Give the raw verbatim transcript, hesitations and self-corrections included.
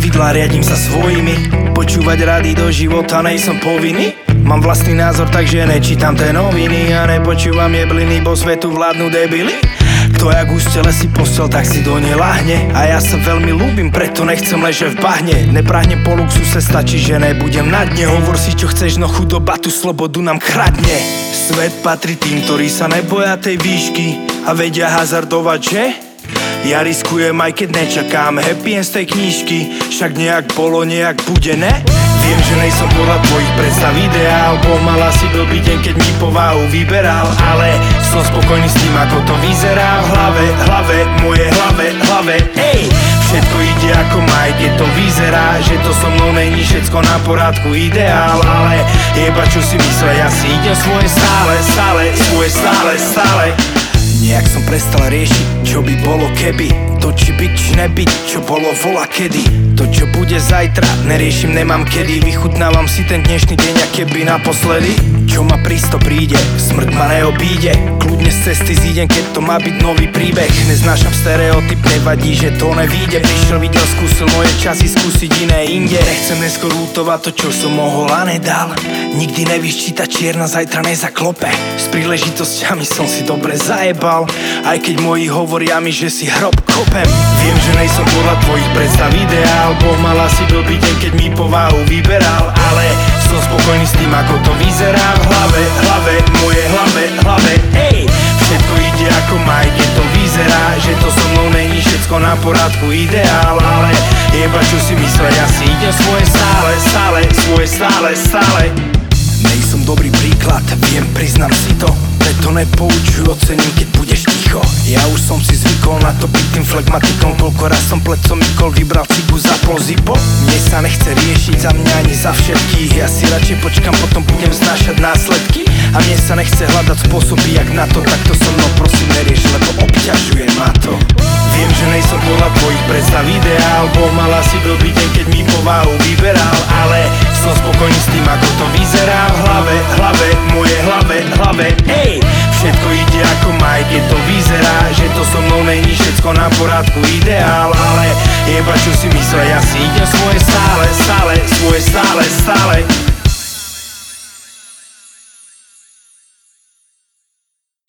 pravidlá, riadím sa svojimi. Počúvať rady do života nejsom povinný. Mám vlastný názor, takže nečítam tie noviny. A nepočúvam jebliny, bo svetu vládnu debily. Kto jak ústele si postel, tak si do nej lahne. A ja sa veľmi ľúbim, preto nechcem leže v bahne. Neprahnem po luxuse, stačí, že nebudem na dne. Hovor si čo chceš, no chudoba tú slobodu nám kradne. Svet patrí tým, ktorí sa neboja tej výšky a vedia hazardovať, že? Ja riskujem, aj keď nečakám happy end z tej knížky. Však nejak bolo, nejak bude, ne? Viem, že nejsom podľa tvojich predstav ideál. Pomal asi blbý deň, keď mi povahu vyberal. Ale som spokojný s tým, ako to vyzerá. V hlave, hlave, moje hlave, hlave, ej! Všetko ide ako má, keď to vyzerá. Že to so mnou není všetko na porádku ideál. Ale jeba čo si myslia, ja si idem svoje stále, stále, svoje stále, stále. Nejak som prestal riešiť, čo by bolo keby. To či byť, či nebyť, čo bolo vola kedy. To čo bude zajtra, neriešim, nemám kedy. Vychutnávam si ten dnešný deň, a keby naposledy. Čo ma prísto príde, smrť ma neobíde. Kľudne z cesty zídem, keď to má byť nový príbeh. Neznášam stereotyp, nevadí, že to nevíde. Prišiel, videl, skúsil moje časy, skúsiť iné inde. Nechcem neskôr lútovať to, čo som mohol a nedal. Nikdy nevíš, či tá čierna zajtra nezaklope. S príležitosťami som si dobre zajebal. Aj keď moji hovoria mi, že si hrob kopem. Viem, že nejsom podľa tvojich predstav ideál. Boh mal asi blbý deň, keď mi povahu vyberal. Ale som spokojný s tým, ako to vyzerá. V hlave, hlave, moje hlave, hlave, ej! Všetko ide ako má, keď to vyzerá. Že to so mnou není všetko na porádku ideál. Ale jeba čo si myslia, ja si idem svoje stále, stále, svoje stále, stále. Nejsom dobrý príklad, viem, priznám si to. Preto nepoučuj, ocením, keď budeš ticho. Ja už som si zvykol na to byť tým flegmatikom. Koľko raz som plecom mykol, vybral cigu, zapol zipo. Mne sa nechce riešiť za mňa ani za všetkých. Ja si radšej počkam, potom budem znášať následky. A mne sa nechce hľadať spôsoby, jak na to. Takto so mnou prosím nerieš, lebo obťažuje ma to. Viem, že nejsom podľa tvojich predstav ideál. Boh mal asi blbý deň, keď mi povahu vyberal. Ale som spokojný s tým, ako to vyzerá. V hlave, hlave, moje hlave, hlave, ej! Všetko ide ako má, keď to vyzerá. Že to so mnou není všetko na porádku ideál. Ale jeba čo si myslia, ja si idem svoje stále, stále, svoje stále, stále.